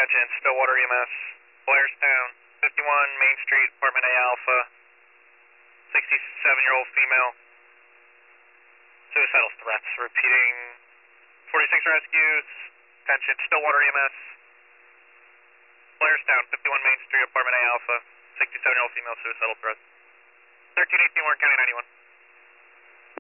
Attention, Stillwater EMS, Blairstown, 51 Main Street, Apartment A Alpha, 67-year-old female, suicidal threats. Repeating, 46 rescues, attention, Stillwater EMS, Blairstown, 51 Main Street, Apartment A Alpha, 67-year-old female, suicidal threats. 1318 Warren County 91.